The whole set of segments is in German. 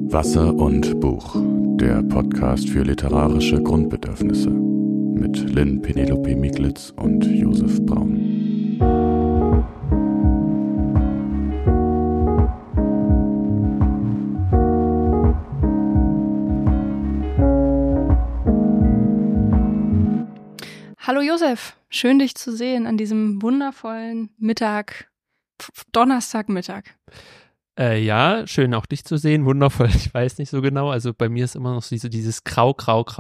Wasser und Buch, der Podcast für literarische Grundbedürfnisse mit Lynn Penelope Miglitz und Josef Braun. Hallo Josef, schön dich zu sehen an diesem wundervollen Mittag, Donnerstagmittag. Ja, schön auch dich zu sehen, wundervoll, ich weiß nicht so genau, also bei mir ist immer noch so dieses Grau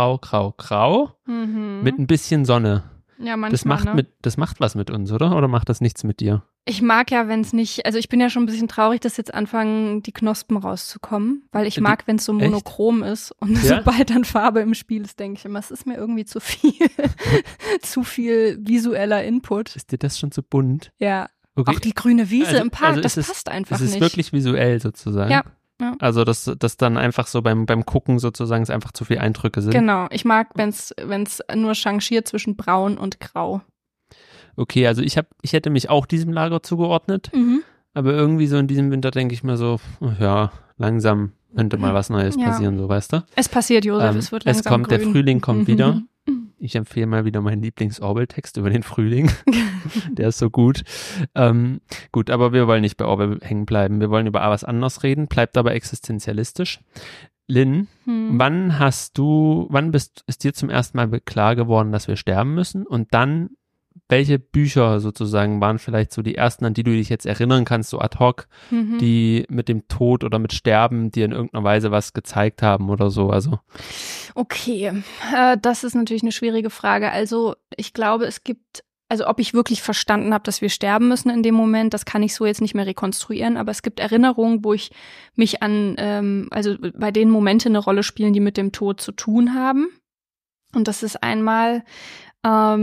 mit ein bisschen Sonne. Ja, manchmal, das macht was mit uns, oder? Oder macht das nichts mit dir? Ich mag ja, wenn es nicht, also ich bin ja schon ein bisschen traurig, dass jetzt anfangen, die Knospen rauszukommen, weil ich mag, wenn es so monochrom ist und sobald dann Farbe im Spiel ist, denke ich immer, es ist mir irgendwie zu viel, zu viel visueller Input. Ist dir das schon zu bunt? Ja. Okay. Auch die grüne Wiese im Park, das passt einfach nicht. Es ist wirklich visuell sozusagen. Ja. Also, dass dann einfach so beim Gucken sozusagen es einfach zu viele Eindrücke sind. Genau, ich mag, wenn's nur changiert zwischen braun und grau. Okay, also ich hätte mich auch diesem Lager zugeordnet, aber irgendwie so in diesem Winter denke ich mir so, ja, langsam könnte mal was Neues passieren, so, weißt du? Es passiert, Josef, es wird langsam grün. Der Frühling kommt wieder. Ich empfehle mal wieder meinen Lieblings-Orwell-Text über den Frühling. Der ist so gut. Gut, aber wir wollen nicht bei Orwell hängen bleiben. Wir wollen über was anderes reden, bleibt aber existenzialistisch. Lynn, wann ist dir zum ersten Mal klar geworden, dass wir sterben müssen? Und dann, welche Bücher sozusagen waren vielleicht so die ersten, an die du dich jetzt erinnern kannst, so ad hoc, die mit dem Tod oder mit Sterben dir in irgendeiner Weise was gezeigt haben oder so? Also. Okay, das ist natürlich eine schwierige Frage. Also ich glaube, ob ich wirklich verstanden habe, dass wir sterben müssen in dem Moment, das kann ich so jetzt nicht mehr rekonstruieren, aber es gibt Erinnerungen, wo ich mich also bei denen Momente eine Rolle spielen, die mit dem Tod zu tun haben. Und das ist einmal also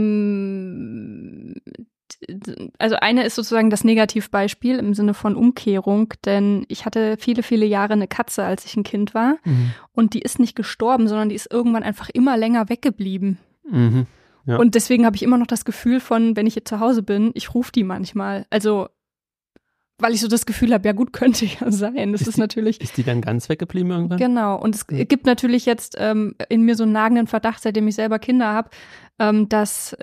eine ist sozusagen das Negativbeispiel im Sinne von Umkehrung, denn ich hatte viele, viele Jahre eine Katze, als ich ein Kind war und die ist nicht gestorben, sondern die ist irgendwann einfach immer länger weggeblieben. Ja. Und deswegen habe ich immer noch das Gefühl von, wenn ich jetzt zu Hause bin, ich rufe die manchmal, also weil ich so das Gefühl habe, ja gut, könnte ja sein. Ist die dann ganz weggeblieben irgendwann? Genau. Und es gibt natürlich jetzt in mir so einen nagenden Verdacht, seitdem ich selber Kinder habe, dass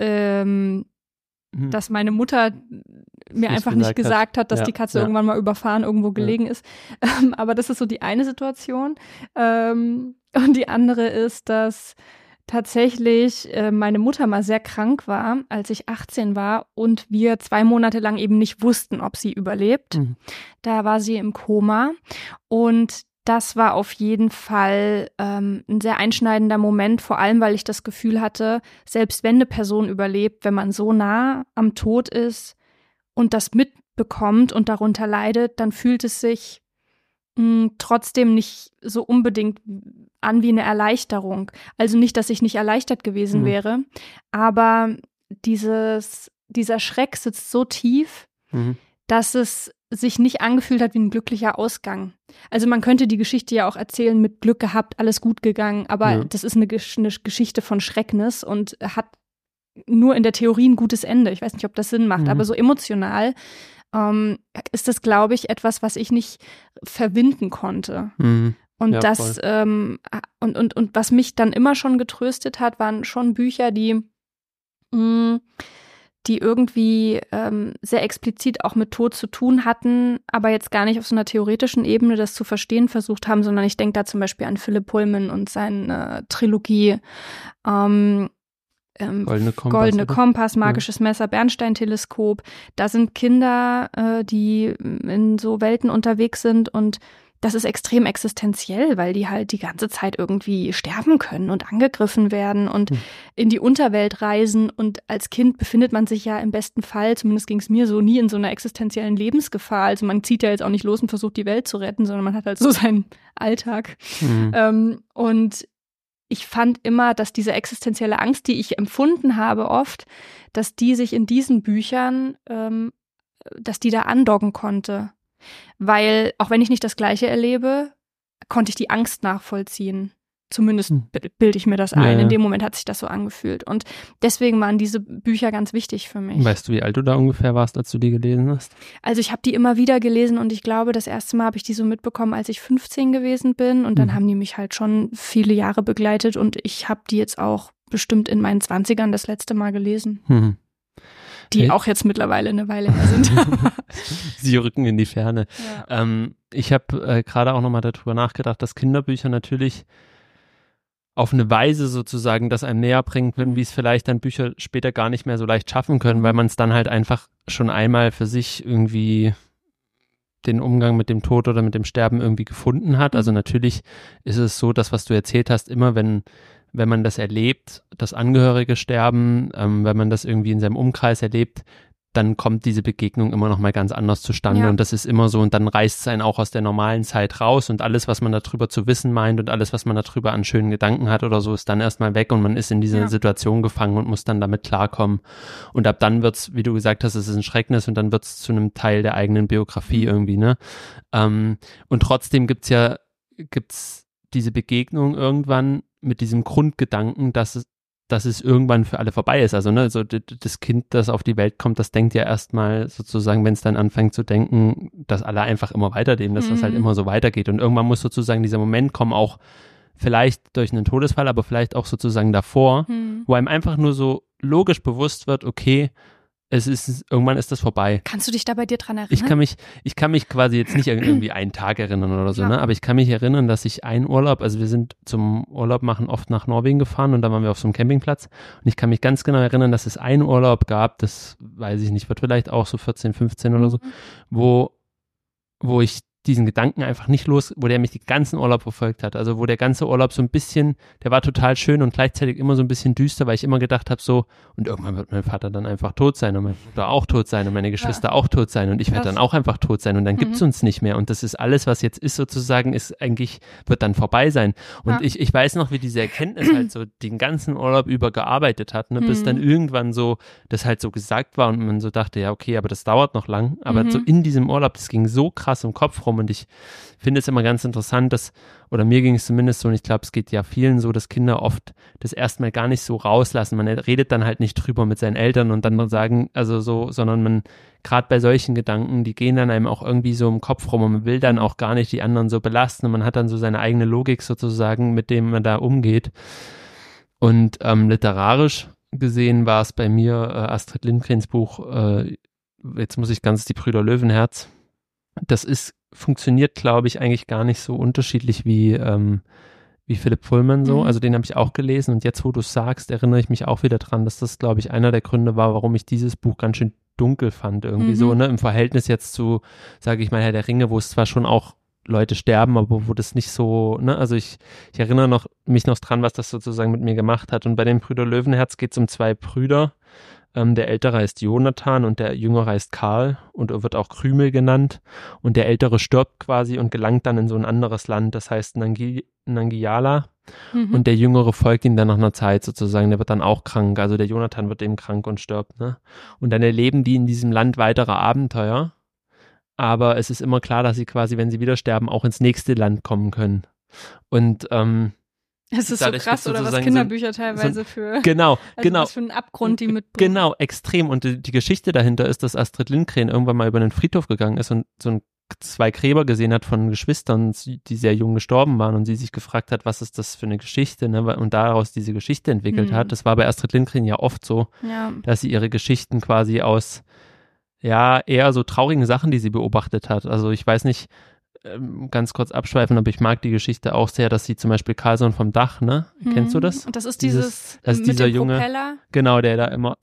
meine Mutter mir einfach nicht gesagt hat, dass die Katze irgendwann mal überfahren irgendwo gelegen ist. Aber das ist so die eine Situation. Und die andere ist, dass tatsächlich meine Mutter mal sehr krank war, als ich 18 war und wir 2 Monate lang eben nicht wussten, ob sie überlebt. Da war sie im Koma und das war auf jeden Fall ein sehr einschneidender Moment, vor allem, weil ich das Gefühl hatte, selbst wenn eine Person überlebt, wenn man so nah am Tod ist und das mitbekommt und darunter leidet, dann fühlt es sich trotzdem nicht so unbedingt an wie eine Erleichterung. Also nicht, dass ich nicht erleichtert gewesen wäre, aber dieser Schreck sitzt so tief, dass es sich nicht angefühlt hat wie ein glücklicher Ausgang. Also man könnte die Geschichte ja auch erzählen mit Glück gehabt, alles gut gegangen, aber das ist eine Geschichte von Schrecknis und hat nur in der Theorie ein gutes Ende. Ich weiß nicht, ob das Sinn macht, aber so emotional ist das, glaube ich, etwas, was ich nicht verwinden konnte. Und das und was mich dann immer schon getröstet hat, waren schon Bücher, die irgendwie sehr explizit auch mit Tod zu tun hatten, aber jetzt gar nicht auf so einer theoretischen Ebene das zu verstehen versucht haben, sondern ich denke da zum Beispiel an Philip Pullman und seine Trilogie Goldene Kompass, Magisches Messer, Bernstein-Teleskop. Da sind Kinder, die in so Welten unterwegs sind und das ist extrem existenziell, weil die halt die ganze Zeit irgendwie sterben können und angegriffen werden und in die Unterwelt reisen. Und als Kind befindet man sich ja im besten Fall, zumindest ging es mir so, nie in so einer existenziellen Lebensgefahr. Also man zieht ja jetzt auch nicht los und versucht, die Welt zu retten, sondern man hat halt so seinen Alltag. Und ich fand immer, dass diese existenzielle Angst, die ich empfunden habe oft, dass die sich in diesen Büchern, dass die da andocken konnte. Weil, auch wenn ich nicht das Gleiche erlebe, konnte ich die Angst nachvollziehen. Zumindest bilde ich mir das ein. In dem Moment hat sich das so angefühlt. Und deswegen waren diese Bücher ganz wichtig für mich. Weißt du, wie alt du da ungefähr warst, als du die gelesen hast? Also ich habe die immer wieder gelesen und ich glaube, das erste Mal habe ich die so mitbekommen, als ich 15 gewesen bin. Und dann haben die mich halt schon viele Jahre begleitet und ich habe die jetzt auch bestimmt in meinen 20ern das letzte Mal gelesen. Die auch jetzt mittlerweile eine Weile her sind. Sie rücken in die Ferne. Ja. Ich habe gerade auch nochmal darüber nachgedacht, dass Kinderbücher natürlich auf eine Weise sozusagen das einem näher bringen können, wie es vielleicht dann Bücher später gar nicht mehr so leicht schaffen können, weil man es dann halt einfach schon einmal für sich irgendwie den Umgang mit dem Tod oder mit dem Sterben irgendwie gefunden hat. Also natürlich ist es so, dass was du erzählt hast, immer wenn man das erlebt, das Angehörige sterben, wenn man das irgendwie in seinem Umkreis erlebt, dann kommt diese Begegnung immer noch mal ganz anders zustande und das ist immer so und dann reißt es einen auch aus der normalen Zeit raus und alles, was man darüber zu wissen meint und alles, was man darüber an schönen Gedanken hat oder so, ist dann erstmal weg und man ist in dieser Situation gefangen und muss dann damit klarkommen und ab dann wird's, wie du gesagt hast, es ist ein Schrecknis und dann wird's zu einem Teil der eigenen Biografie irgendwie, ne? Und trotzdem gibt's diese Begegnung irgendwann mit diesem Grundgedanken, dass es irgendwann für alle vorbei ist. Also, ne, also das Kind, das auf die Welt kommt, das denkt ja erstmal sozusagen, wenn es dann anfängt zu denken, dass alle einfach immer weiterleben, dass das halt immer so weitergeht. Und irgendwann muss sozusagen dieser Moment kommen, auch vielleicht durch einen Todesfall, aber vielleicht auch sozusagen davor, wo einem einfach nur so logisch bewusst wird, okay, irgendwann ist das vorbei. Kannst du dich da bei dir dran erinnern? Ich kann mich quasi jetzt nicht irgendwie einen Tag erinnern oder so, ne? Aber ich kann mich erinnern, dass ich einen Urlaub, also wir sind zum Urlaub machen oft nach Norwegen gefahren und da waren wir auf so einem Campingplatz und ich kann mich ganz genau erinnern, dass es einen Urlaub gab, das weiß ich nicht, wird vielleicht auch so 14, 15 oder so, wo ich diesen Gedanken einfach nicht wo der mich den ganzen Urlaub verfolgt hat. Also wo der ganze Urlaub so ein bisschen, der war total schön und gleichzeitig immer so ein bisschen düster, weil ich immer gedacht habe so, und irgendwann wird mein Vater dann einfach tot sein und mein Bruder auch tot sein und meine Geschwister auch tot sein und ich werde dann auch einfach tot sein und dann gibt's uns nicht mehr und das ist alles, was jetzt ist sozusagen, wird dann vorbei sein. Und ich weiß noch, wie diese Erkenntnis halt so den ganzen Urlaub über gearbeitet hat, ne, bis dann irgendwann so, das halt so gesagt war und man so dachte, ja okay, aber das dauert noch lang, aber so in diesem Urlaub, das ging so krass im Kopf rum und ich finde es immer ganz interessant, oder mir ging es zumindest so und ich glaube, es geht ja vielen so, dass Kinder oft das erstmal gar nicht so rauslassen. Man redet dann halt nicht drüber mit seinen Eltern und dann sagen, also so, sondern man, gerade bei solchen Gedanken, die gehen dann einem auch irgendwie so im Kopf rum und man will dann auch gar nicht die anderen so belasten und man hat dann so seine eigene Logik sozusagen, mit dem man da umgeht. Und literarisch gesehen war es bei mir Astrid Lindgrens Buch, jetzt muss ich ganz, die Brüder Löwenherz, funktioniert, glaube ich, eigentlich gar nicht so unterschiedlich wie Philipp Pullman so. Also den habe ich auch gelesen und jetzt, wo du es sagst, erinnere ich mich auch wieder dran, dass das, glaube ich, einer der Gründe war, warum ich dieses Buch ganz schön dunkel fand irgendwie so, ne, im Verhältnis jetzt zu, sage ich mal, Herr der Ringe, wo es zwar schon auch Leute sterben, aber wo das nicht so, ne, also ich erinnere mich noch dran, was das sozusagen mit mir gemacht hat. Und bei den Brüder Löwenherz geht es um zwei Brüder. Der Ältere heißt Jonathan und der Jüngere heißt Karl und er wird auch Krümel genannt und der Ältere stirbt quasi und gelangt dann in so ein anderes Land, das heißt Nangiala und der Jüngere folgt ihm dann nach einer Zeit sozusagen, der wird dann auch krank, also der Jonathan wird eben krank und stirbt, ne? Und dann erleben die in diesem Land weitere Abenteuer, aber es ist immer klar, dass sie quasi, wenn sie wieder sterben, auch ins nächste Land kommen können und es ist so krass, oder was Kinderbücher teilweise für, genau. Was für einen Abgrund die mitbringen. Genau, extrem. Und die Geschichte dahinter ist, dass Astrid Lindgren irgendwann mal über einen Friedhof gegangen ist und so zwei Gräber gesehen hat von Geschwistern, die sehr jung gestorben waren und sie sich gefragt hat, was ist das für eine Geschichte, ne? Und daraus diese Geschichte entwickelt hat. Das war bei Astrid Lindgren ja oft so, dass sie ihre Geschichten quasi aus, ja, eher so traurigen Sachen, die sie beobachtet hat. Also ich weiß nicht, ganz kurz abschweifen, aber ich mag die Geschichte auch sehr, dass sie zum Beispiel Carlson vom Dach, ne? Kennst du das? Und das ist dieses mit dieser Junge, Propeller. Genau, der da immer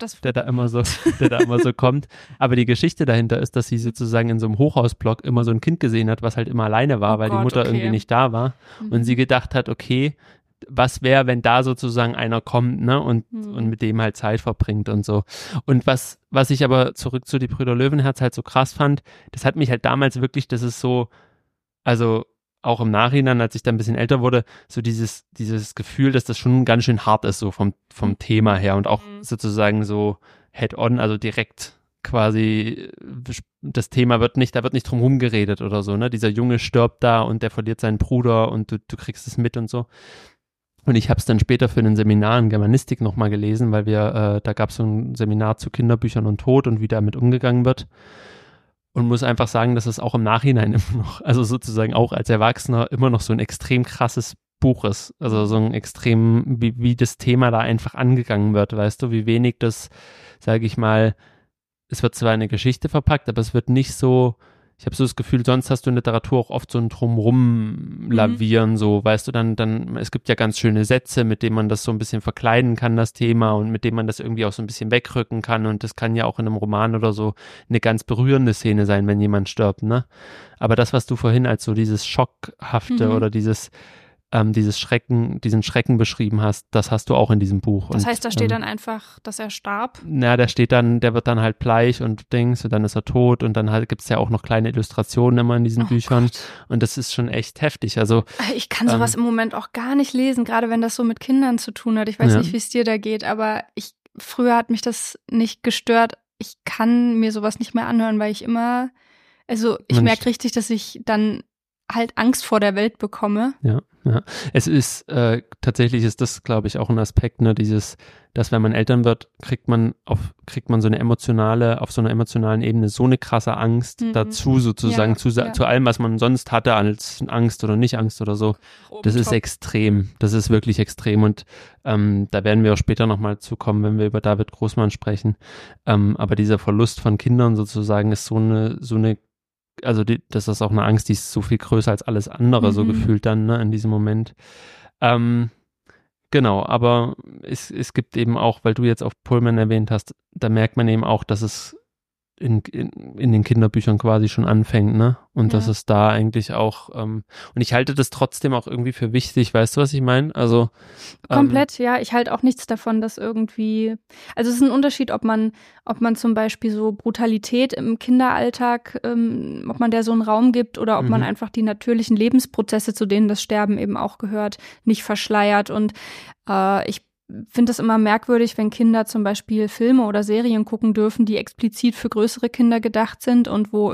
so kommt. Aber die Geschichte dahinter ist, dass sie sozusagen in so einem Hochhausblock immer so ein Kind gesehen hat, was halt immer alleine war, weil die Mutter irgendwie nicht da war. Und sie gedacht hat, okay, was wäre, wenn da sozusagen einer kommt, ne, und mit dem halt Zeit verbringt und so. Und was ich aber zurück zu die Brüder Löwenherz halt so krass fand, das hat mich halt damals wirklich, das ist so, also auch im Nachhinein, als ich dann ein bisschen älter wurde, so dieses Gefühl, dass das schon ganz schön hart ist, so vom Thema her und auch sozusagen so head-on, also direkt quasi das Thema da wird nicht drum rumgeredet oder so, ne? Dieser Junge stirbt da und der verliert seinen Bruder und du kriegst es mit und so. Und ich habe es dann später für ein Seminar in Germanistik nochmal gelesen, weil da gab es so ein Seminar zu Kinderbüchern und Tod und wie damit umgegangen wird. Und muss einfach sagen, dass es auch im Nachhinein immer noch, also sozusagen auch als Erwachsener immer noch so ein extrem krasses Buch ist. Also so ein extrem, wie das Thema da einfach angegangen wird, weißt du, wie wenig das, sage ich mal, es wird zwar eine Geschichte verpackt, aber es wird nicht so, ich habe so das Gefühl, sonst hast du in Literatur auch oft so ein Drumrum lavieren, so, weißt du, dann, es gibt ja ganz schöne Sätze, mit denen man das so ein bisschen verkleiden kann, das Thema, und mit dem man das irgendwie auch so ein bisschen wegrücken kann, und das kann ja auch in einem Roman oder so eine ganz berührende Szene sein, wenn jemand stirbt, ne? Aber das, was du vorhin als so dieses Schockhafte oder diesen Schrecken beschrieben hast, das hast du auch in diesem Buch. Das heißt, da steht dann einfach, dass er starb? Na, der wird dann halt bleich und Dings, und dann ist er tot, und dann halt gibt's ja auch noch kleine Illustrationen immer in diesen Büchern. Gott. Und das ist schon echt heftig. Also ich kann sowas im Moment auch gar nicht lesen, gerade wenn das so mit Kindern zu tun hat. Ich weiß nicht, wie es dir da geht, aber früher hat mich das nicht gestört. Ich kann mir sowas nicht mehr anhören, weil ich merke richtig, dass ich dann halt Angst vor der Welt bekomme. Ja. Es ist, tatsächlich ist das, glaube ich, auch ein Aspekt, ne, dass wenn man Eltern wird, kriegt man auf so einer emotionalen Ebene so eine krasse Angst dazu, sozusagen, zu allem, was man sonst hatte als Angst oder nicht Angst oder so. Das ist extrem. Das ist wirklich extrem, und da werden wir auch später nochmal zukommen, wenn wir über David Großmann sprechen. Aber dieser Verlust von Kindern sozusagen ist so eine das ist auch eine Angst, die ist so viel größer als alles andere, so gefühlt dann, ne, in diesem Moment. Genau, aber es gibt eben auch, weil du jetzt auch Pullman erwähnt hast, da merkt man eben auch, dass es in den Kinderbüchern quasi schon anfängt, ne? Und dass es da eigentlich auch, und ich halte das trotzdem auch irgendwie für wichtig, weißt du, was ich meine? Also komplett, ja, ich halte auch nichts davon, dass irgendwie, also es ist ein Unterschied, ob man zum Beispiel so Brutalität im Kinderalltag, ob man der so einen Raum gibt, oder ob man einfach die natürlichen Lebensprozesse, zu denen das Sterben eben auch gehört, nicht verschleiert. Und ich finde es immer merkwürdig, wenn Kinder zum Beispiel Filme oder Serien gucken dürfen, die explizit für größere Kinder gedacht sind und wo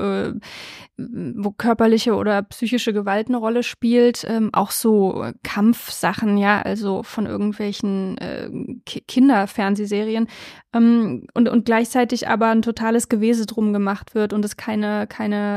körperliche oder psychische Gewalt eine Rolle spielt. Auch so Kampfsachen, ja, also von irgendwelchen Kinderfernsehserien. Und gleichzeitig aber ein totales Gewese drum gemacht wird und es keine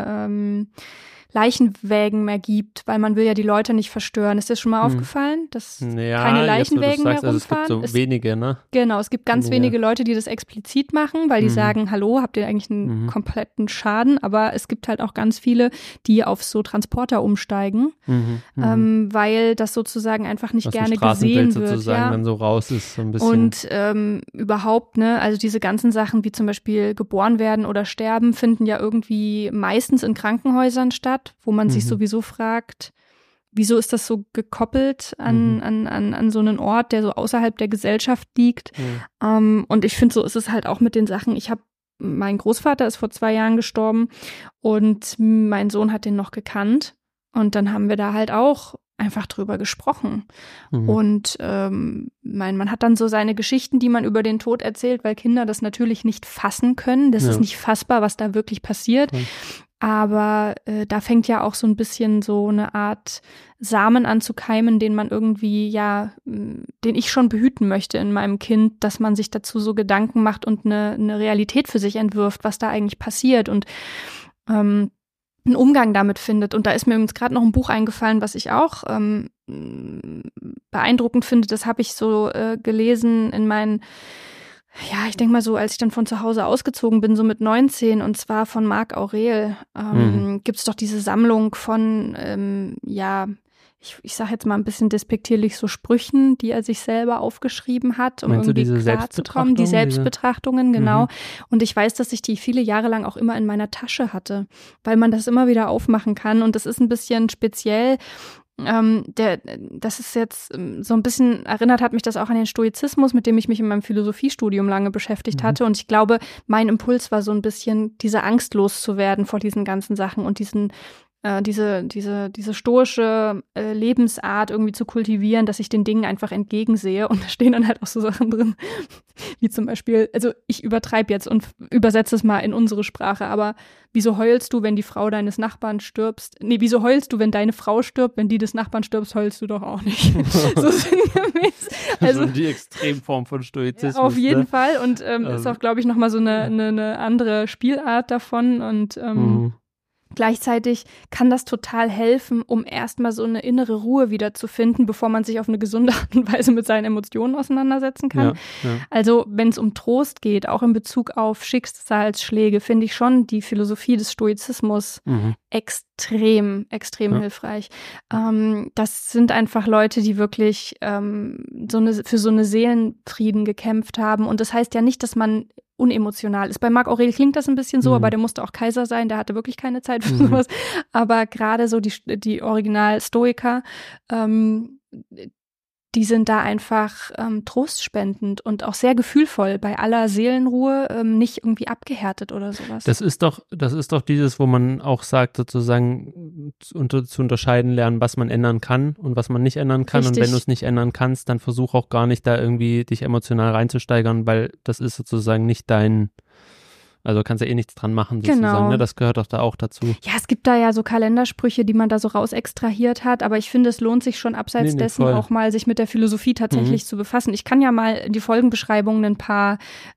Leichenwägen mehr gibt, weil man will ja die Leute nicht verstören. Ist dir schon mal aufgefallen, dass keine Leichenwägen mehr rumfahren? Also es gibt so wenige, ne? Genau, es gibt ganz wenige Leute, die das explizit machen, weil die sagen, hallo, habt ihr eigentlich einen kompletten Schaden? Aber es gibt halt auch ganz viele, die auf so Transporter umsteigen, weil das sozusagen einfach nicht gerne gesehen wird. Sozusagen dann so raus ist, so ein bisschen. Und überhaupt, ne, also diese ganzen Sachen, wie zum Beispiel geboren werden oder sterben, finden ja irgendwie meistens in Krankenhäusern statt, wo man sich sowieso fragt, wieso ist das so gekoppelt an so einen Ort, der so außerhalb der Gesellschaft liegt. Und ich finde, so ist es halt auch mit den Sachen. Mein Großvater ist vor 2 Jahren gestorben und mein Sohn hat den noch gekannt. Und dann haben wir da halt auch einfach drüber gesprochen. Und man hat dann so seine Geschichten, die man über den Tod erzählt, weil Kinder das natürlich nicht fassen können. Das ist nicht fassbar, was da wirklich passiert. Aber da fängt ja auch so ein bisschen so eine Art Samen an zu keimen, den man irgendwie, den ich schon behüten möchte in meinem Kind, dass man sich dazu so Gedanken macht und eine Realität für sich entwirft, was da eigentlich passiert und einen Umgang damit findet. Und da ist mir übrigens gerade noch ein Buch eingefallen, was ich auch beeindruckend finde. Das habe ich so gelesen in meinen, ich denke mal so, als ich dann von zu Hause ausgezogen bin, so mit 19, und zwar von Marc Aurel, gibt's doch diese Sammlung von, ich sage jetzt mal ein bisschen despektierlich, so Sprüchen, die er sich selber aufgeschrieben hat, um irgendwie klarzukommen. Die Selbstbetrachtungen, genau. Und ich weiß, dass ich die viele Jahre lang auch immer in meiner Tasche hatte, weil man das immer wieder aufmachen kann. Und das ist ein bisschen speziell. Das ist jetzt so ein bisschen, erinnert hat mich das auch an den Stoizismus, mit dem ich mich in meinem Philosophiestudium lange beschäftigt hatte. Und ich glaube, mein Impuls war so ein bisschen, diese Angst loszuwerden vor diesen ganzen Sachen und diesen diese stoische Lebensart irgendwie zu kultivieren, dass ich den Dingen einfach entgegensehe. Und da stehen dann halt auch so Sachen drin, wie zum Beispiel, also ich übertreibe jetzt und übersetze es mal in unsere Sprache, aber wieso heulst du, wenn die Frau deines Nachbarn stirbst? Nee, wieso heulst du, wenn deine Frau stirbt? Wenn die des Nachbarn stirbst, heulst du doch auch nicht. So sinngemäß. Also die Extremform von Stoizismus. Auf jeden Fall und ist auch, glaube ich, nochmal so eine andere Spielart davon und gleichzeitig kann das total helfen, um erstmal so eine innere Ruhe wieder zu finden, bevor man sich auf eine gesunde Art und Weise mit seinen Emotionen auseinandersetzen kann. Ja. Also wenn es um Trost geht, auch in Bezug auf Schicksalsschläge, finde ich schon die Philosophie des Stoizismus extrem hilfreich. Das sind einfach Leute, die wirklich für so eine Seelenfrieden gekämpft haben. Und das heißt ja nicht, dass man unemotional ist. Bei Marc Aurel klingt das ein bisschen so, aber der musste auch Kaiser sein, der hatte wirklich keine Zeit für sowas. Aber gerade so die Original-Stoiker, die sind da einfach trostspendend und auch sehr gefühlvoll, bei aller Seelenruhe, nicht irgendwie abgehärtet oder sowas. Das ist doch dieses, wo man auch sagt, sozusagen zu unterscheiden lernen, was man ändern kann und was man nicht ändern kann. Richtig. Und wenn du es nicht ändern kannst, dann versuch auch gar nicht da irgendwie dich emotional reinzusteigern, weil das ist sozusagen nicht dein, also kannst ja eh nichts dran machen sozusagen, genau. Ne? Das gehört doch da auch dazu. Ja, es gibt da ja so Kalendersprüche, die man da so raus extrahiert hat, aber ich finde, es lohnt sich schon abseits dessen voll. Auch mal sich mit der Philosophie tatsächlich zu befassen. Ich kann ja mal in die Folgenbeschreibungen ein paar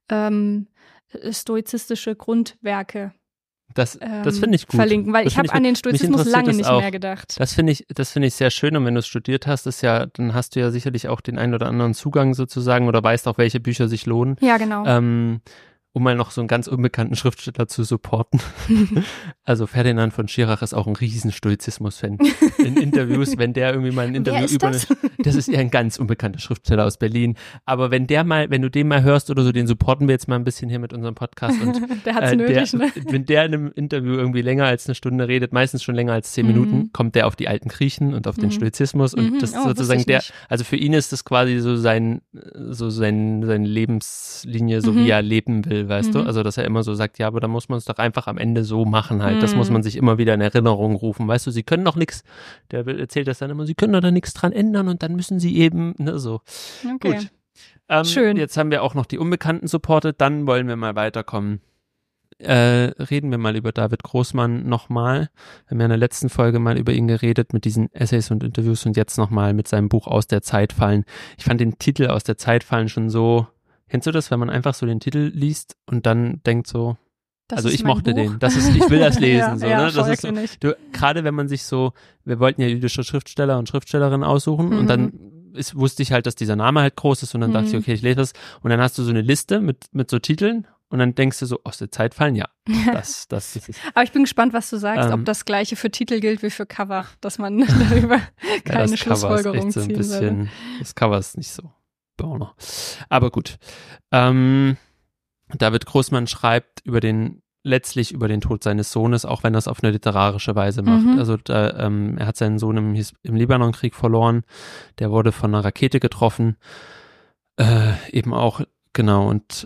stoizistische Grundwerke das finde ich gut. Verlinken, weil ich habe an den Stoizismus lange nicht mehr gedacht. Das finde ich sehr schön und wenn du es studiert hast, dann hast du ja sicherlich auch den einen oder anderen Zugang sozusagen oder weißt auch, welche Bücher sich lohnen. Ja, genau. Um mal noch so einen ganz unbekannten Schriftsteller zu supporten. Also Ferdinand von Schirach ist auch ein riesen Stoizismus-Fan. In Interviews, wenn der irgendwie mal ein Interview das ist ja ein ganz unbekannter Schriftsteller aus Berlin. Aber wenn du den mal hörst oder so, den supporten wir jetzt mal ein bisschen hier mit unserem Podcast. Und der hat's nötig, ne? Wenn der in einem Interview irgendwie länger als eine Stunde redet, meistens schon länger als 10 Minuten, kommt der auf die alten Griechen und auf den Stoizismus und das ist sozusagen also für ihn ist das quasi so seine Lebenslinie, so wie er leben will. Weißt du? Also, dass er immer so sagt, ja, aber da muss man es doch einfach am Ende so machen halt. Das muss man sich immer wieder in Erinnerung rufen. Weißt du, sie können doch nichts, der erzählt das dann immer, sie können doch da nichts dran ändern und dann müssen sie eben, ne, so. Okay. Gut. Schön. Jetzt haben wir auch noch die Unbekannten supportet, dann wollen wir mal weiterkommen. Reden wir mal über David Großmann nochmal. Wir haben ja in der letzten Folge mal über ihn geredet mit diesen Essays und Interviews und jetzt nochmal mit seinem Buch Aus der Zeit fallen. Ich fand den Titel Aus der Zeit fallen schon so. Kennst du das, wenn man einfach so den Titel liest und dann denkt so, also ich mochte den, ich will das lesen, so, ne? Das ist so, gerade wenn man sich so, wir wollten ja jüdische Schriftsteller und Schriftstellerinnen aussuchen und dann wusste ich halt, dass dieser Name halt groß ist und dann dachte ich, okay, ich lese das und dann hast du so eine Liste mit so Titeln und dann denkst du so, aus der Zeit fallen, ja, das ist es. Aber ich bin gespannt, was du sagst, ob das Gleiche für Titel gilt wie für Cover, dass man darüber keine Schlussfolgerung ziehen würde. Das Cover ist nicht so. Burner. Aber gut. David Großmann schreibt letztlich über den Tod seines Sohnes, auch wenn er es auf eine literarische Weise macht. Also er hat seinen Sohn im Libanonkrieg verloren. Der wurde von einer Rakete getroffen. Eben auch, genau. Und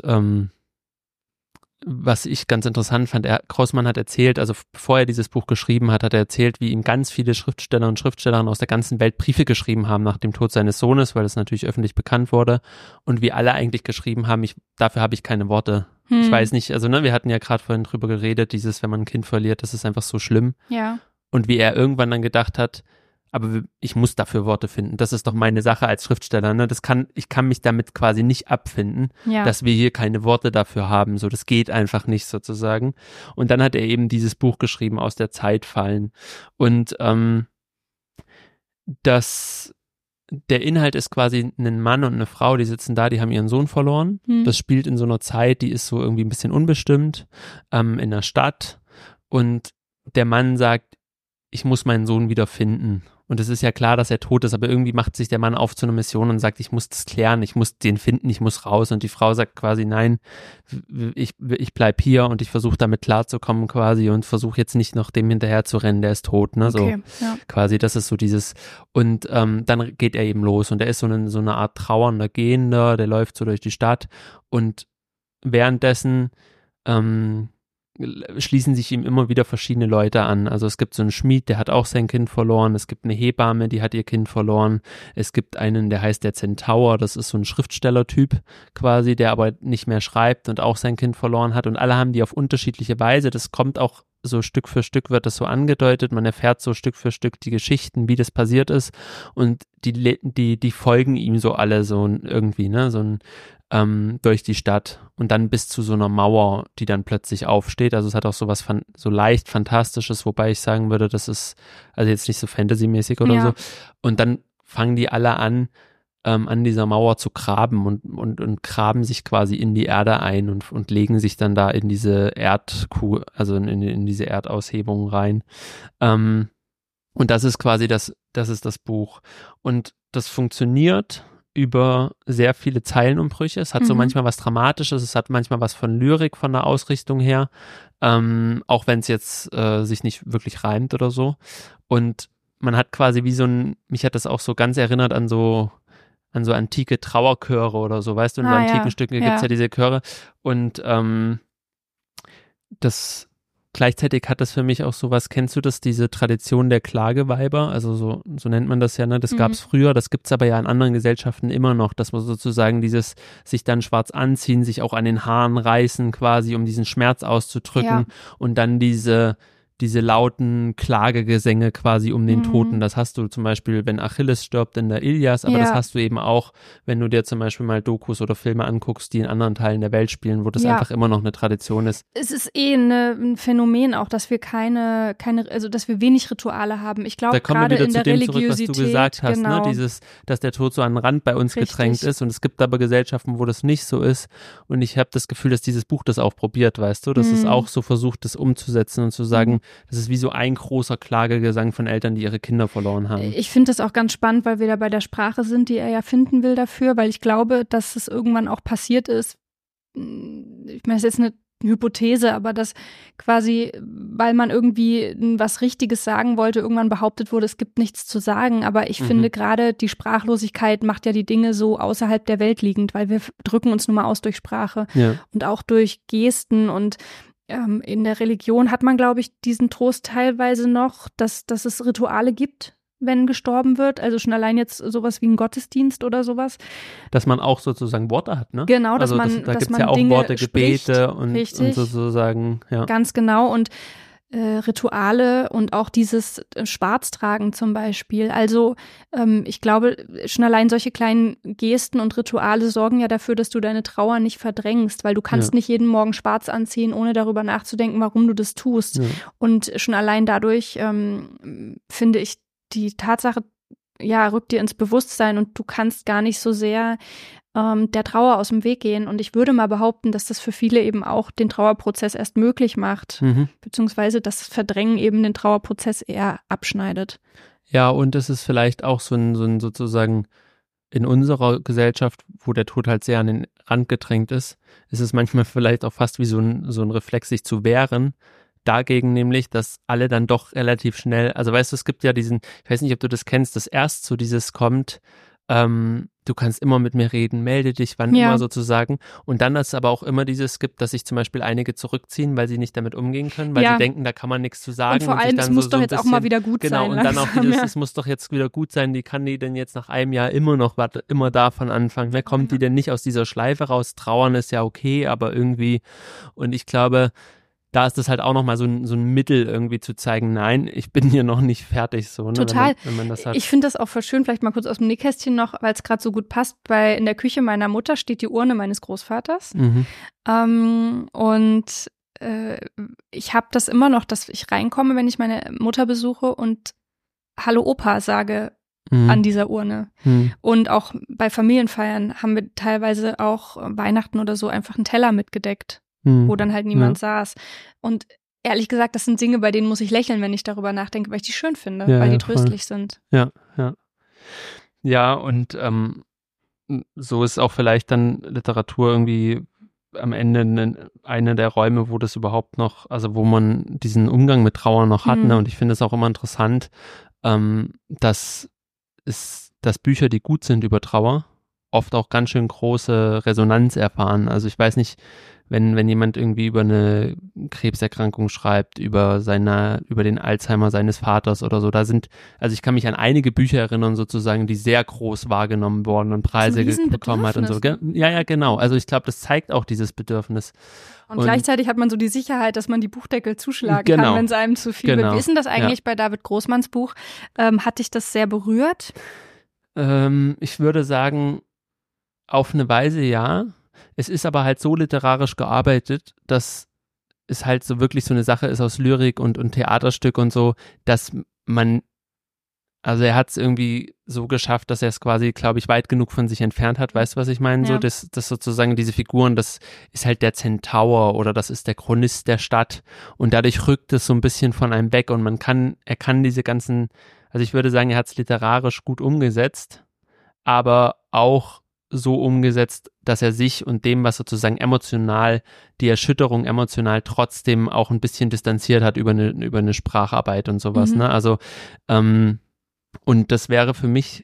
was ich ganz interessant fand, Großmann hat erzählt, also bevor er dieses Buch geschrieben hat, hat er erzählt, wie ihm ganz viele Schriftsteller und Schriftstellerinnen aus der ganzen Welt Briefe geschrieben haben nach dem Tod seines Sohnes, weil das natürlich öffentlich bekannt wurde und wie alle eigentlich geschrieben haben, dafür habe ich keine Worte. Ich weiß nicht, also wir hatten ja gerade vorhin drüber geredet, wenn man ein Kind verliert, das ist einfach so schlimm. Ja. Und wie er irgendwann dann gedacht hat, aber ich muss dafür Worte finden. Das ist doch meine Sache als Schriftsteller. Ne? Ich kann mich damit quasi nicht abfinden, dass wir hier keine Worte dafür haben. So, das geht einfach nicht sozusagen. Und dann hat er eben dieses Buch geschrieben, Aus der Zeit fallen. Und der Inhalt ist quasi ein Mann und eine Frau, die sitzen da, die haben ihren Sohn verloren. Das spielt in so einer Zeit, die ist so irgendwie ein bisschen unbestimmt, in der Stadt. Und der Mann sagt, ich muss meinen Sohn wieder finden. Und es ist ja klar, dass er tot ist, aber irgendwie macht sich der Mann auf zu einer Mission und sagt, ich muss das klären, ich muss den finden, ich muss raus. Und die Frau sagt quasi, nein, ich bleib hier und ich versuche damit klarzukommen quasi und versuche jetzt nicht noch dem hinterher zu rennen, der ist tot, ne? So okay, ja. Quasi, das ist so dieses, und dann geht er eben los und er ist so eine Art trauernder Gehender, der läuft so durch die Stadt und währenddessen schließen sich ihm immer wieder verschiedene Leute an. Also es gibt so einen Schmied, der hat auch sein Kind verloren. Es gibt eine Hebamme, die hat ihr Kind verloren. Es gibt einen, der heißt der Zentaur. Das ist so ein Schriftstellertyp quasi, der aber nicht mehr schreibt und auch sein Kind verloren hat. Und alle haben die auf unterschiedliche Weise. Das kommt auch so Stück für Stück wird das so angedeutet. Man erfährt so Stück für Stück die Geschichten, wie das passiert ist. Und die folgen ihm so alle so irgendwie, ne, so ein durch die Stadt und dann bis zu so einer Mauer, die dann plötzlich aufsteht. Also es hat auch sowas so leicht Fantastisches, wobei ich sagen würde, das ist also jetzt nicht so Fantasy-mäßig oder so. Und dann fangen die alle an dieser Mauer zu graben und graben sich quasi in die Erde ein und legen sich dann da in diese also in diese Erdaushebung rein. Und das ist quasi das ist das Buch. Und das funktioniert über sehr viele Zeilenumbrüche. Es hat so manchmal was Dramatisches, es hat manchmal was von Lyrik von der Ausrichtung her, auch wenn es jetzt sich nicht wirklich reimt oder so. Und man hat quasi mich hat das auch so ganz erinnert an so antike Trauerchöre oder so, weißt du, in so antiken Stücken gibt es ja diese Chöre und gleichzeitig hat das für mich auch sowas, kennst du das, diese Tradition der Klageweiber, also so nennt man das ja, ne? Das gab es früher, das gibt es aber ja in anderen Gesellschaften immer noch, dass man sozusagen dieses sich dann schwarz anziehen, sich auch an den Haaren reißen quasi, um diesen Schmerz auszudrücken und dann diese lauten Klagegesänge quasi um den Toten. Das hast du zum Beispiel, wenn Achilles stirbt in der Ilias, aber das hast du eben auch, wenn du dir zum Beispiel mal Dokus oder Filme anguckst, die in anderen Teilen der Welt spielen, wo das einfach immer noch eine Tradition ist. Es ist ein Phänomen auch, dass wir also dass wir wenig Rituale haben. Ich glaube, gerade in der Religiosität, was du gesagt hast, ne? Dass der Tod so an den Rand bei uns gedrängt ist und es gibt aber Gesellschaften, wo das nicht so ist und ich habe das Gefühl, dass dieses Buch das auch probiert, weißt du, dass es auch so versucht, das umzusetzen und zu sagen, das ist wie so ein großer Klagegesang von Eltern, die ihre Kinder verloren haben. Ich finde das auch ganz spannend, weil wir da bei der Sprache sind, die er ja finden will dafür, weil ich glaube, dass es irgendwann auch passiert ist. Ich meine, das ist jetzt eine Hypothese, aber dass quasi, weil man irgendwie was Richtiges sagen wollte, irgendwann behauptet wurde, es gibt nichts zu sagen. Aber ich finde gerade, die Sprachlosigkeit macht ja die Dinge so außerhalb der Welt liegend, weil wir drücken uns nun mal aus durch Sprache und auch durch Gesten und in der Religion hat man, glaube ich, diesen Trost teilweise noch, dass es Rituale gibt, wenn gestorben wird. Also schon allein jetzt sowas wie ein Gottesdienst oder sowas. Dass man auch sozusagen Worte hat, ne? Genau, da gibt es ja auch Dinge Worte, spricht, Gebete und sozusagen, ja. Ganz genau und Rituale und auch dieses Schwarztragen zum Beispiel. Also ich glaube, schon allein solche kleinen Gesten und Rituale sorgen ja dafür, dass du deine Trauer nicht verdrängst, weil du kannst nicht jeden Morgen schwarz anziehen, ohne darüber nachzudenken, warum du das tust. Ja. Und schon allein dadurch finde ich die Tatsache, rückt dir ins Bewusstsein und du kannst gar nicht so sehr der Trauer aus dem Weg gehen. Und ich würde mal behaupten, dass das für viele eben auch den Trauerprozess erst möglich macht, beziehungsweise das Verdrängen eben den Trauerprozess eher abschneidet. Ja, und es ist vielleicht auch so ein sozusagen in unserer Gesellschaft, wo der Tod halt sehr an den Rand gedrängt ist es manchmal vielleicht auch fast wie so ein Reflex, sich zu wehren. Dagegen nämlich, dass alle dann doch relativ schnell, also weißt du, es gibt ja ich weiß nicht, ob du das kennst, dass erst so dieses kommt, du kannst immer mit mir reden, melde dich, wann immer sozusagen. Und dann, dass es aber auch immer dieses gibt, dass sich zum Beispiel einige zurückziehen, weil sie nicht damit umgehen können, weil sie denken, da kann man nichts zu sagen. Und vor allem, es muss doch jetzt auch mal wieder gut sein. Genau, und dann auch dieses, es muss doch jetzt wieder gut sein, wie kann die denn jetzt nach einem Jahr immer davon anfangen? Wer kommt die denn nicht aus dieser Schleife raus? Trauern ist ja okay, aber irgendwie, und ich glaube, da ist das halt auch nochmal so ein Mittel irgendwie zu zeigen, nein, ich bin hier noch nicht fertig. So, ne? Total. Wenn man das hat. Ich finde das auch voll schön, vielleicht mal kurz aus dem Nähkästchen noch, weil es gerade so gut passt. In der Küche meiner Mutter steht die Urne meines Großvaters. Ich habe das immer noch, dass ich reinkomme, wenn ich meine Mutter besuche und Hallo Opa sage an dieser Urne. Und auch bei Familienfeiern haben wir teilweise auch Weihnachten oder so einfach einen Teller mitgedeckt, wo dann halt niemand saß. Und ehrlich gesagt, das sind Dinge, bei denen muss ich lächeln, wenn ich darüber nachdenke, weil ich die schön finde, weil die tröstlich sind. Ja, ja. Ja, und so ist auch vielleicht dann Literatur irgendwie am Ende eine der Räume, wo das überhaupt noch, also wo man diesen Umgang mit Trauer noch hat. Ne? Und ich finde es auch immer interessant, dass Bücher, die gut sind über Trauer, oft auch ganz schön große Resonanz erfahren. Also ich weiß nicht, wenn jemand irgendwie über eine Krebserkrankung schreibt, über den Alzheimer seines Vaters oder so, also ich kann mich an einige Bücher erinnern sozusagen, die sehr groß wahrgenommen worden und Preise bekommen hat und so. Ja, genau. Also ich glaube, das zeigt auch dieses Bedürfnis. Und gleichzeitig hat man so die Sicherheit, dass man die Buchdeckel zuschlagen kann, wenn es einem zu viel wird. Wie ist denn das eigentlich bei David Großmanns Buch? Hat dich das sehr berührt? Ich würde sagen, auf eine Weise ja. Es ist aber halt so literarisch gearbeitet, dass es halt so wirklich so eine Sache ist aus Lyrik und Theaterstück und so, dass also er hat es irgendwie so geschafft, dass er es quasi, glaube ich, weit genug von sich entfernt hat. Weißt du, was ich meine? Ja. So, dass sozusagen diese Figuren, das ist halt der Zentaur oder das ist der Chronist der Stadt und dadurch rückt es so ein bisschen von einem weg und er kann diese ganzen, also ich würde sagen, er hat es literarisch gut umgesetzt, aber auch so umgesetzt, dass er sich und dem, was sozusagen emotional, die Erschütterung emotional trotzdem auch ein bisschen distanziert hat über eine Spracharbeit und sowas, ne? Also, und das wäre für mich,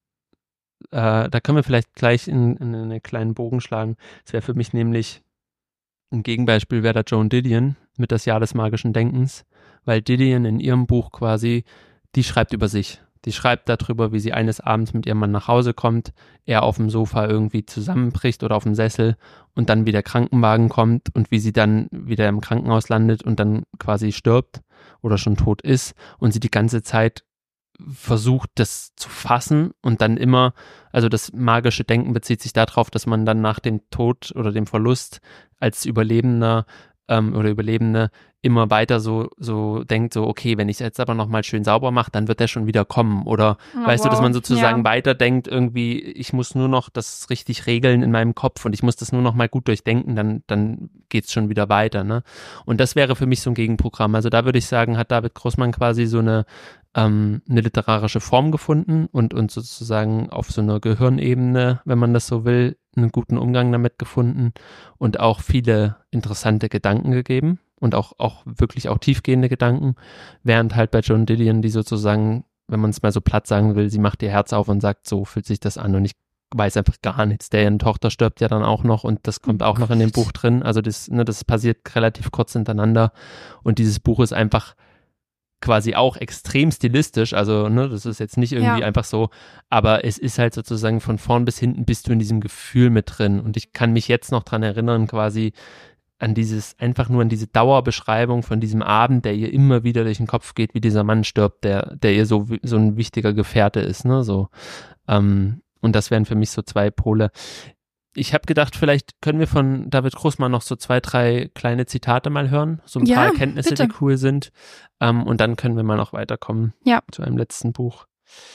da können wir vielleicht gleich in einen kleinen Bogen schlagen, das wäre für mich nämlich ein Gegenbeispiel wäre da Joan Didion mit Das Jahr des magischen Denkens, weil Didion in ihrem Buch quasi, die schreibt über sich. Die schreibt darüber, wie sie eines Abends mit ihrem Mann nach Hause kommt, er auf dem Sofa irgendwie zusammenbricht oder auf dem Sessel und dann wie der Krankenwagen kommt und wie sie dann wieder im Krankenhaus landet und dann quasi stirbt oder schon tot ist und sie die ganze Zeit versucht, das zu fassen und dann immer, also das magische Denken bezieht sich darauf, dass man dann nach dem Tod oder dem Verlust als Überlebender oder Überlebende immer weiter so denkt, so okay, wenn ich es jetzt aber nochmal schön sauber mache, dann wird der schon wieder kommen oder weißt du, dass man sozusagen weiterdenkt irgendwie, ich muss nur noch das richtig regeln in meinem Kopf und ich muss das nur noch mal gut durchdenken, dann geht's schon wieder weiter, ne? Und das wäre für mich so ein Gegenprogramm. Also da würde ich sagen, hat David Großmann quasi so eine literarische Form gefunden und sozusagen auf so einer Gehirnebene, wenn man das so will, einen guten Umgang damit gefunden und auch viele interessante Gedanken gegeben und auch wirklich auch tiefgehende Gedanken, während halt bei Joan Didion, die sozusagen, wenn man es mal so platt sagen will, sie macht ihr Herz auf und sagt, so fühlt sich das an und ich weiß einfach gar nichts. Deren Tochter stirbt ja dann auch noch und das kommt auch noch in dem Buch drin, also das passiert relativ kurz hintereinander und dieses Buch ist einfach quasi auch extrem stilistisch, also das ist jetzt nicht irgendwie einfach so, aber es ist halt sozusagen von vorn bis hinten bist du in diesem Gefühl mit drin und ich kann mich jetzt noch dran erinnern, quasi an einfach nur an diese Dauerbeschreibung von diesem Abend, der ihr immer wieder durch den Kopf geht, wie dieser Mann stirbt, der ihr so ein wichtiger Gefährte ist, ne, so, und das wären für mich so zwei Pole. Ich habe gedacht, vielleicht können wir von David Großmann noch so 2, 3 kleine Zitate mal hören, so ein paar Erkenntnisse, bitte. Die cool sind. Und dann können wir mal noch weiterkommen zu einem letzten Buch.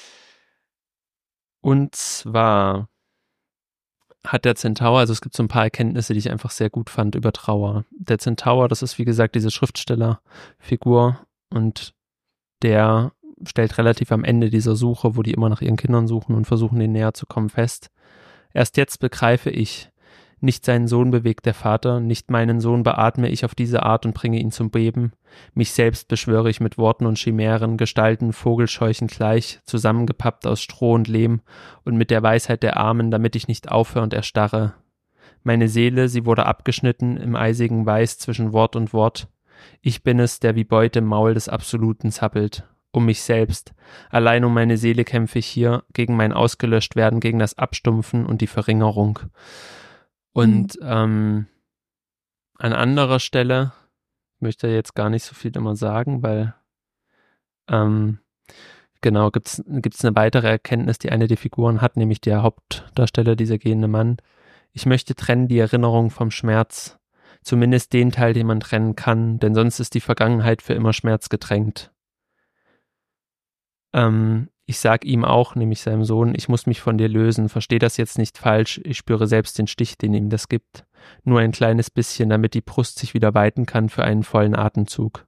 Und zwar hat der Zentaur, also es gibt so ein paar Erkenntnisse, die ich einfach sehr gut fand über Trauer. Der Zentaur, das ist wie gesagt diese Schriftstellerfigur und der stellt relativ am Ende dieser Suche, wo die immer nach ihren Kindern suchen und versuchen, denen näher zu kommen, fest. Erst jetzt begreife ich, nicht seinen Sohn bewegt der Vater, nicht meinen Sohn beatme ich auf diese Art und bringe ihn zum Beben, mich selbst beschwöre ich mit Worten und Chimären, Gestalten, Vogelscheuchen gleich, zusammengepappt aus Stroh und Lehm und mit der Weisheit der Armen, damit ich nicht aufhöre und erstarre. Meine Seele, sie wurde abgeschnitten im eisigen Weiß zwischen Wort und Wort. Ich bin es, der wie Beute im Maul des Absoluten zappelt. Um mich selbst. Allein um meine Seele kämpfe ich hier, gegen mein Ausgelöschtwerden, gegen das Abstumpfen und die Verringerung. Und an anderer Stelle, ich möchte jetzt gar nicht so viel immer sagen, weil gibt's eine weitere Erkenntnis, die eine der Figuren hat, nämlich der Hauptdarsteller, dieser gehende Mann. Ich möchte trennen die Erinnerung vom Schmerz, zumindest den Teil, den man trennen kann, denn sonst ist die Vergangenheit für immer schmerzgetränkt. Ich sag ihm auch, nämlich seinem Sohn, ich muss mich von dir lösen, versteh das jetzt nicht falsch, ich spüre selbst den Stich, den ihm das gibt. Nur ein kleines bisschen, damit die Brust sich wieder weiten kann für einen vollen Atemzug.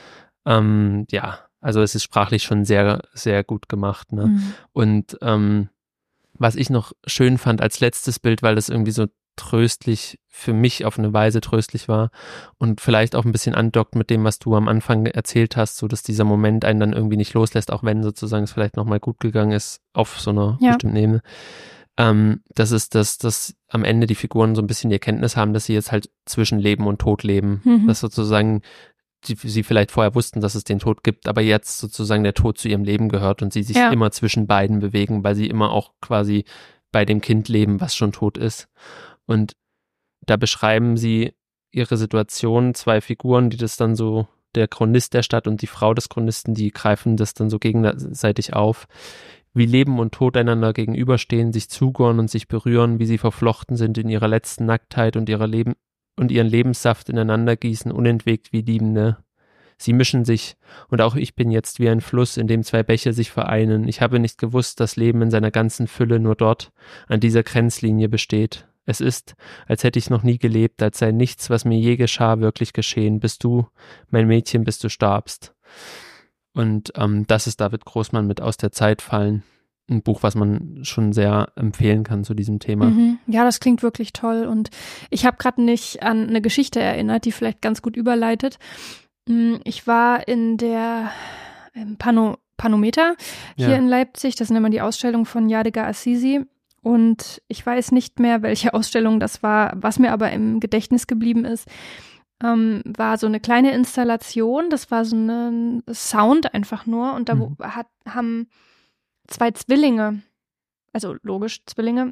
Also es ist sprachlich schon sehr, sehr gut gemacht, ne? Und was ich noch schön fand als letztes Bild, weil das irgendwie so tröstlich, für mich auf eine Weise tröstlich war und vielleicht auch ein bisschen andockt mit dem, was du am Anfang erzählt hast, so dass dieser Moment einen dann irgendwie nicht loslässt, auch wenn sozusagen es vielleicht nochmal gut gegangen ist auf so einer bestimmten Ebene. Das ist, dass am Ende die Figuren so ein bisschen die Erkenntnis haben, dass sie jetzt halt zwischen Leben und Tod leben. Dass sozusagen sie vielleicht vorher wussten, dass es den Tod gibt, aber jetzt sozusagen der Tod zu ihrem Leben gehört und sie sich immer zwischen beiden bewegen, weil sie immer auch quasi bei dem Kind leben, was schon tot ist. Und da beschreiben sie ihre Situation, 2 Figuren, die das dann so, der Chronist der Stadt und die Frau des Chronisten, die greifen das dann so gegenseitig auf, wie Leben und Tod einander gegenüberstehen, sich zugehören und sich berühren, wie sie verflochten sind in ihrer letzten Nacktheit und ihren Lebenssaft ineinander gießen, unentwegt wie Liebende. Sie mischen sich, und auch ich bin jetzt wie ein Fluss, in dem 2 Bäche sich vereinen. Ich habe nicht gewusst, dass Leben in seiner ganzen Fülle nur dort, an dieser Grenzlinie besteht. Es ist, als hätte ich noch nie gelebt, als sei nichts, was mir je geschah, wirklich geschehen, bis du, mein Mädchen, bis du starbst. Und das ist David Großmann mit Aus der Zeit fallen. Ein Buch, was man schon sehr empfehlen kann zu diesem Thema. Ja, das klingt wirklich toll. Und ich habe gerade nicht an eine Geschichte erinnert, die vielleicht ganz gut überleitet. Ich war im Panometer hier in Leipzig. Das sind immer die Ausstellungen von Yadigar Assisi. Und ich weiß nicht mehr, welche Ausstellung das war. Was mir aber im Gedächtnis geblieben ist, war so eine kleine Installation. Das war so ein Sound einfach nur. Und da haben 2 Zwillinge, also logisch Zwillinge,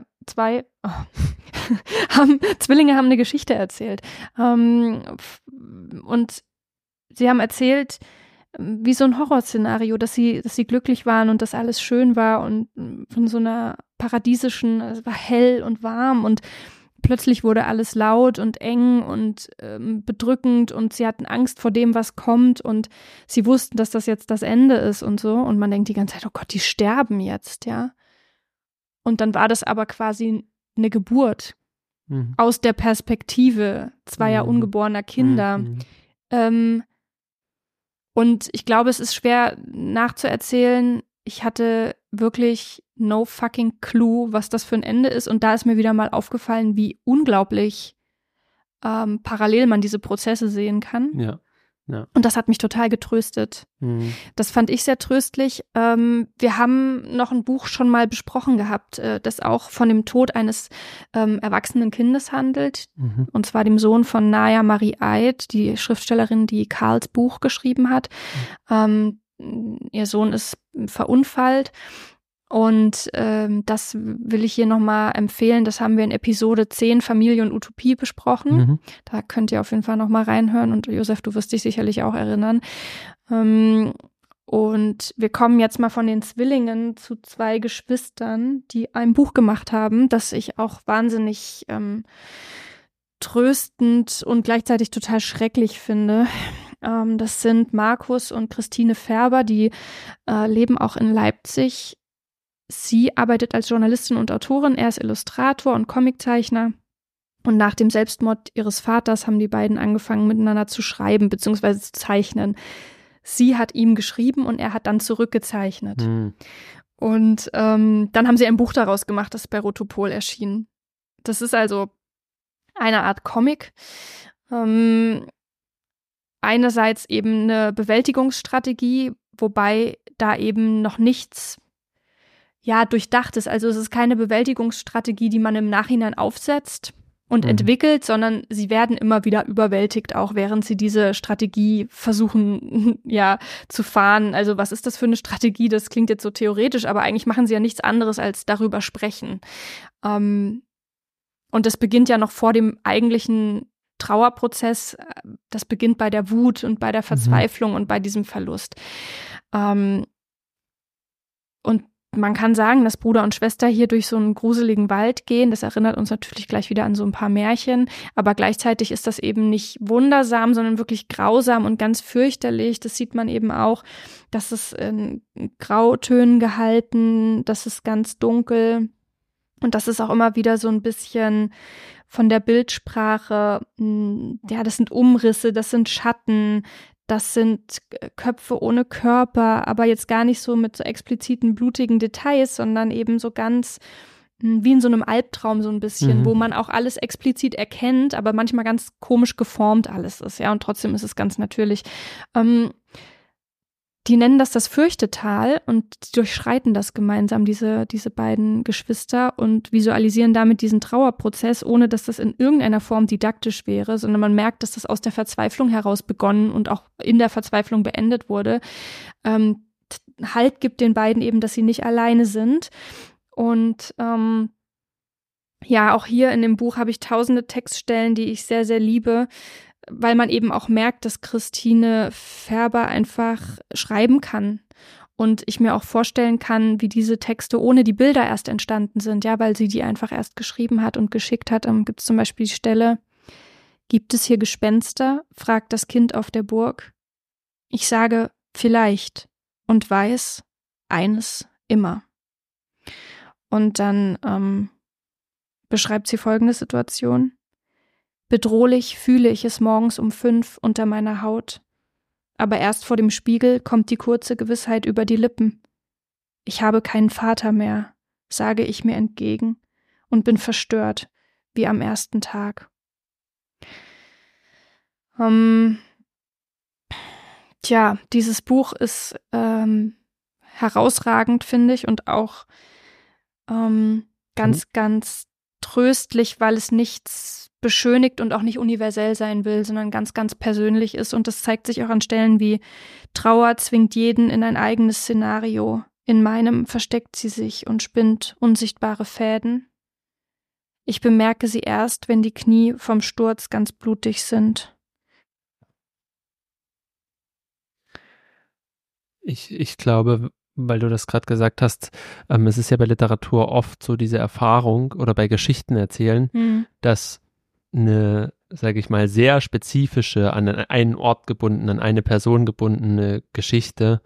Zwillinge haben eine Geschichte erzählt. Und sie haben erzählt, wie so ein Horrorszenario, dass sie glücklich waren und dass alles schön war und von so einer paradiesischen, es war hell und warm und plötzlich wurde alles laut und eng und bedrückend und sie hatten Angst vor dem, was kommt und sie wussten, dass das jetzt das Ende ist und so und man denkt die ganze Zeit, oh Gott, die sterben jetzt, ja. Und dann war das aber quasi eine Geburt aus der Perspektive 2 ungeborener Kinder. Und ich glaube, es ist schwer nachzuerzählen. Ich hatte wirklich no fucking clue, was das für ein Ende ist. Und da ist mir wieder mal aufgefallen, wie unglaublich parallel man diese Prozesse sehen kann. Ja. Und das hat mich total getröstet. Das fand ich sehr tröstlich. Wir haben noch ein Buch schon mal besprochen gehabt, das auch von dem Tod eines erwachsenen Kindes handelt. Und zwar dem Sohn von Naya Marie Eid, die Schriftstellerin, die Karls Buch geschrieben hat. Ihr Sohn ist verunfallt. Und das will ich hier nochmal empfehlen. Das haben wir in Episode 10 Familie und Utopie besprochen. Da könnt ihr auf jeden Fall nochmal reinhören. Und Josef, du wirst dich sicherlich auch erinnern. Und wir kommen jetzt mal von den Zwillingen zu 2 Geschwistern, die ein Buch gemacht haben, das ich auch wahnsinnig tröstend und gleichzeitig total schrecklich finde. Das sind Markus und Christine Färber, die leben auch in Leipzig. Sie arbeitet als Journalistin und Autorin, er ist Illustrator und Comiczeichner. Und nach dem Selbstmord ihres Vaters haben die beiden angefangen, miteinander zu schreiben bzw. zu zeichnen. Sie hat ihm geschrieben und er hat dann zurückgezeichnet. Und dann haben sie ein Buch daraus gemacht, das ist bei Rotopol erschienen. Das ist also eine Art Comic. Einerseits eben eine Bewältigungsstrategie, wobei da eben noch nichts durchdacht ist. Also es ist keine Bewältigungsstrategie, die man im Nachhinein aufsetzt und entwickelt, sondern sie werden immer wieder überwältigt, auch während sie diese Strategie versuchen, zu fahren. Also was ist das für eine Strategie? Das klingt jetzt so theoretisch, aber eigentlich machen sie ja nichts anderes als darüber sprechen. Und das beginnt ja noch vor dem eigentlichen Trauerprozess. Das beginnt bei der Wut und bei der Verzweiflung und bei diesem Verlust. Und man kann sagen, dass Bruder und Schwester hier durch so einen gruseligen Wald gehen. Das erinnert uns natürlich gleich wieder an so ein paar Märchen. Aber gleichzeitig ist das eben nicht wundersam, sondern wirklich grausam und ganz fürchterlich. Das sieht man eben auch, dass es in Grautönen gehalten, das ist ganz dunkel. Und das ist auch immer wieder so ein bisschen von der Bildsprache, das sind Umrisse, das sind Schatten, das sind Köpfe ohne Körper, aber jetzt gar nicht so mit so expliziten, blutigen Details, sondern eben so ganz wie in so einem Albtraum so ein bisschen, wo man auch alles explizit erkennt, aber manchmal ganz komisch geformt alles ist, und trotzdem ist es ganz natürlich. die nennen das Fürchtetal und die durchschreiten das gemeinsam, diese beiden Geschwister, und visualisieren damit diesen Trauerprozess, ohne dass das in irgendeiner Form didaktisch wäre, sondern man merkt, dass das aus der Verzweiflung heraus begonnen und auch in der Verzweiflung beendet wurde. Halt gibt den beiden eben, dass sie nicht alleine sind. Und auch hier in dem Buch habe ich tausende Textstellen, die ich sehr, sehr liebe, weil man eben auch merkt, dass Christine Ferber einfach schreiben kann. Und ich mir auch vorstellen kann, wie diese Texte ohne die Bilder erst entstanden sind, ja, weil sie die einfach erst geschrieben hat und geschickt hat. Gibt es zum Beispiel die Stelle: Gibt es hier Gespenster? Fragt das Kind auf der Burg. Ich sage, vielleicht, und weiß, eines immer. Und dann beschreibt sie folgende Situation: Bedrohlich fühle ich es morgens um 5 unter meiner Haut. Aber erst vor dem Spiegel kommt die kurze Gewissheit über die Lippen. Ich habe keinen Vater mehr, sage ich mir entgegen, und bin verstört, wie am ersten Tag. Dieses Buch ist herausragend, finde ich, und auch ganz, ganz tröstlich, weil es nichts beschönigt und auch nicht universell sein will, sondern ganz, ganz persönlich ist. Und das zeigt sich auch an Stellen wie: Trauer zwingt jeden in ein eigenes Szenario. In meinem versteckt sie sich und spinnt unsichtbare Fäden. Ich bemerke sie erst, wenn die Knie vom Sturz ganz blutig sind. Ich glaube, weil du das gerade gesagt hast, es ist ja bei Literatur oft so diese Erfahrung oder bei Geschichten erzählen, dass eine, sage ich mal, sehr spezifische, an einen Ort gebunden, an eine Person gebundene Geschichte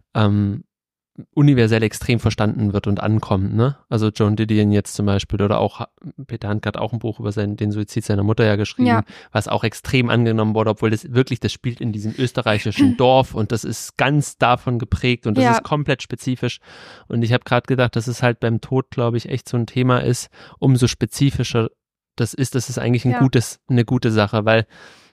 universell extrem verstanden wird und ankommt, ne? Also Joan Didion jetzt zum Beispiel, oder auch Peter Handke hat auch ein Buch über den Suizid seiner Mutter ja geschrieben, was auch extrem angenommen wurde, obwohl das spielt in diesem österreichischen Dorf und das ist ganz davon geprägt und das ist komplett spezifisch. Und ich habe gerade gedacht, dass es halt beim Tod, glaube ich, echt so ein Thema ist, umso spezifischer das ist eigentlich eine gute Sache, weil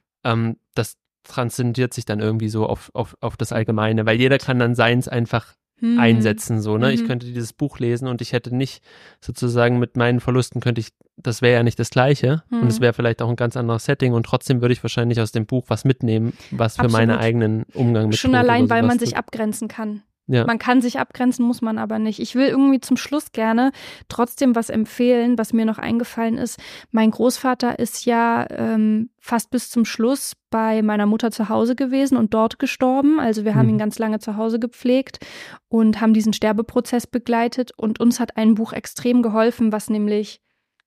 das transzendiert sich dann irgendwie so auf das Allgemeine, weil jeder kann dann seins einfach einsetzen, so, ne? Ich könnte dieses Buch lesen und ich hätte nicht sozusagen mit meinen Verlusten das wäre ja nicht das Gleiche und es wäre vielleicht auch ein ganz anderes Setting und trotzdem würde ich wahrscheinlich aus dem Buch was mitnehmen, was für meinen eigenen Umgang mit schon Tod allein, oder weil man tut. sich abgrenzen kann. Ja. Man kann sich abgrenzen, muss man aber nicht. Ich will irgendwie zum Schluss gerne trotzdem was empfehlen, was mir noch eingefallen ist. Mein Großvater ist ja fast bis zum Schluss bei meiner Mutter zu Hause gewesen und dort gestorben. Also wir haben ihn ganz lange zu Hause gepflegt und haben diesen Sterbeprozess begleitet. Und uns hat ein Buch extrem geholfen, was nämlich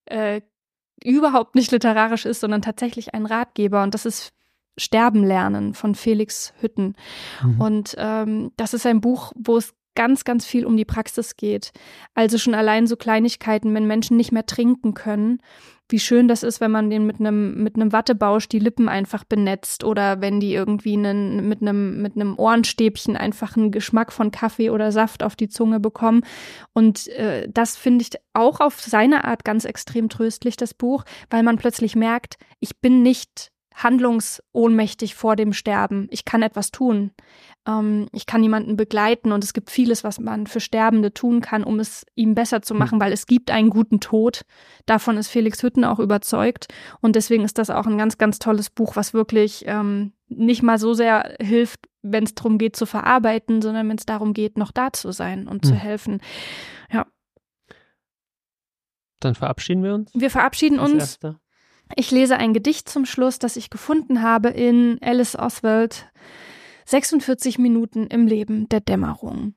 überhaupt nicht literarisch ist, sondern tatsächlich ein Ratgeber. Und das ist Sterben lernen von Felix Hütten. Und das ist ein Buch, wo es ganz, ganz viel um die Praxis geht. Also schon allein so Kleinigkeiten, wenn Menschen nicht mehr trinken können, wie schön das ist, wenn man denen mit einem Wattebausch die Lippen einfach benetzt oder wenn die irgendwie mit einem Ohrenstäbchen einfach einen Geschmack von Kaffee oder Saft auf die Zunge bekommen. Und das finde ich auch auf seine Art ganz extrem tröstlich, das Buch, weil man plötzlich merkt, ich bin nicht handlungsohnmächtig vor dem Sterben. Ich kann etwas tun. Ich kann jemanden begleiten und es gibt vieles, was man für Sterbende tun kann, um es ihm besser zu machen, weil es gibt einen guten Tod. Davon ist Felix Hütten auch überzeugt und deswegen ist das auch ein ganz, ganz tolles Buch, was wirklich nicht mal so sehr hilft, wenn es darum geht zu verarbeiten, sondern wenn es darum geht, noch da zu sein und zu helfen. Ja. Dann verabschieden wir uns. Wir verabschieden uns. Ich lese ein Gedicht zum Schluss, das ich gefunden habe in Alice Oswald, 46 Minuten im Leben der Dämmerung.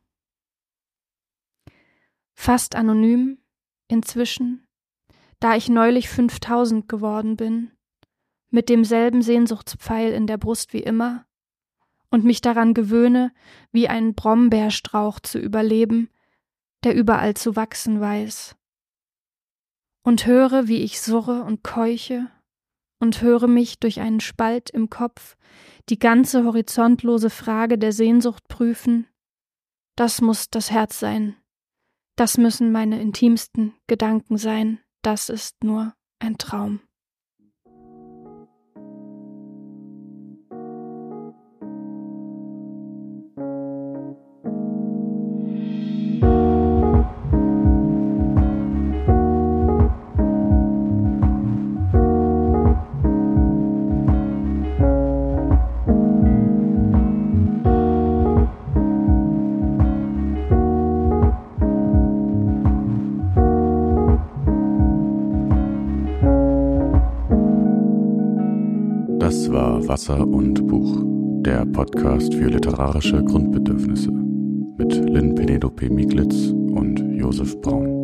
Fast anonym, inzwischen, da ich neulich 5000 geworden bin, mit demselben Sehnsuchtspfeil in der Brust wie immer und mich daran gewöhne, wie ein Brombeerstrauch zu überleben, der überall zu wachsen weiß. Und höre, wie ich surre und keuche und höre mich durch einen Spalt im Kopf die ganze horizontlose Frage der Sehnsucht prüfen. Das muss das Herz sein. Das müssen meine intimsten Gedanken sein. Das ist nur ein Traum. Das war Wasser und Buch, der Podcast für literarische Grundbedürfnisse mit Lynn Penelope Mieglitz und Josef Braun.